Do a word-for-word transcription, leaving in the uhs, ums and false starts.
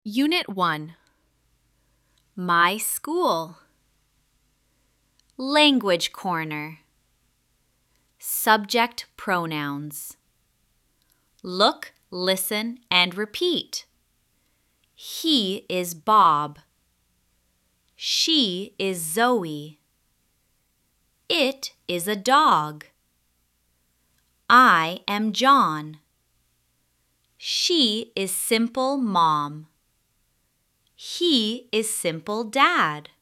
Unit one. My School. Language Corner. Subject pronouns. Look, listen, and repeat. He is Bob. She is Zoe. It is a dog. I am John. She is Simple Mom. He is Simple Dad.